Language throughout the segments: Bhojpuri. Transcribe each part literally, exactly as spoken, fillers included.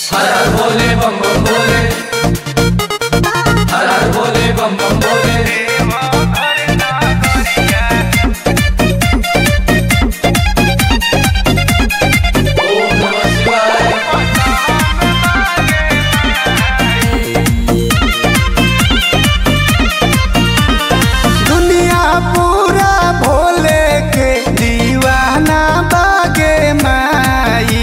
हर हर भोले बम बम भोले, हर हर भोले बम बम भोले। ओम नमः शिवाय। दुनिया पूरा भोले के दीवाना बागे माई।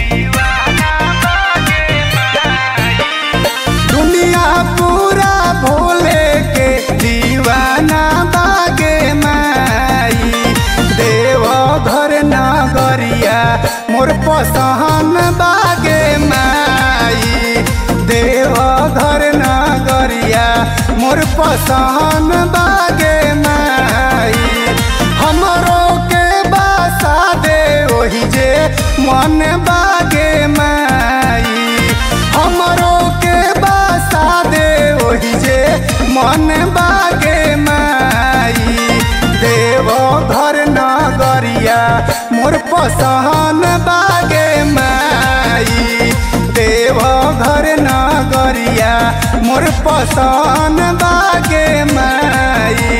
दुनिया पूरा भोले के दीवाना बागे माई। देव घर नगरिया मोर पसहन बागे माई। देव घर नगरिया मोर पसहन बागे माई। हमरो के बसा दे ओहि जे मन बागे माई। हमरो के बसा दे ओहि जे मन बागे माई। देव घर नगरिया मोर पसहन बागे माई। देव घर नगरिया मोर पसहन बागे माई।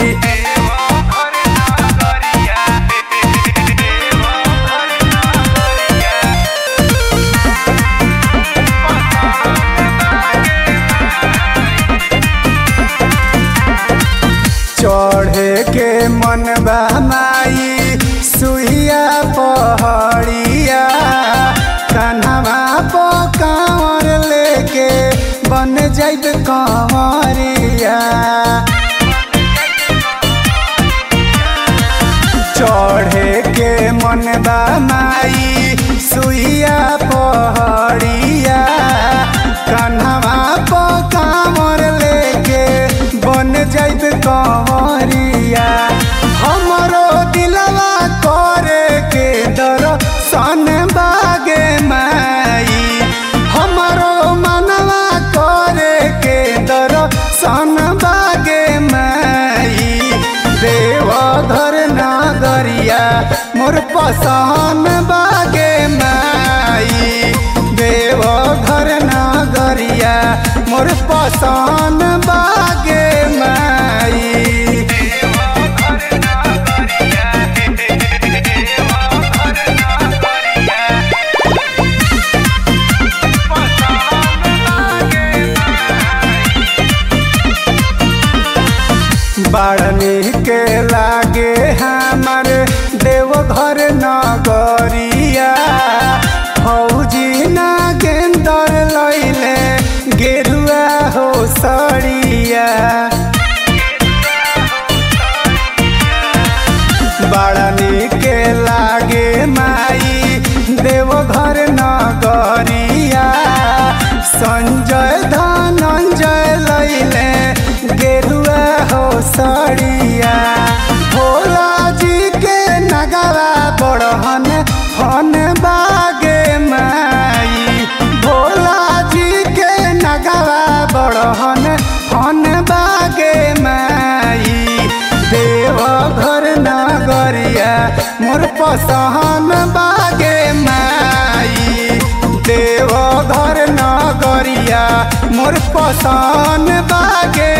चढ़े के मन बा माई सुइया पहड़िया। कन्हवा पो कांवर लेके बन जाइब कंवरिया। चढ़े के मन बा माई सुइया पहड़िया। कन्हवा पो कांवर लेके बन जाइब कंवरिया। हमरो दिलवा करे के दर्शन बागे माई। हमरो मनवा करे के दर्शन बागे माई। देव घर नगरिया मोर पसहन बागे माई। देव घर नगरिया मोर पसहन बागे माई। बाड़नी के लागे हमर देव घर नगरिया। फौजी नागेंदर लैले गेरुआ हो सड़िया। बाड़नी के लागे माई देव घर नगरिया। संजय धनंजय लैले गेरुआ हो सड़िया। भोला जी के नगरा बड़हन फन बागे माई। भोला जी के नगरा बड़हन फन बागे माई। देव घर नगरिया मोर पसहन बागे माई। देव घर नगरिया मोर पसहन बागे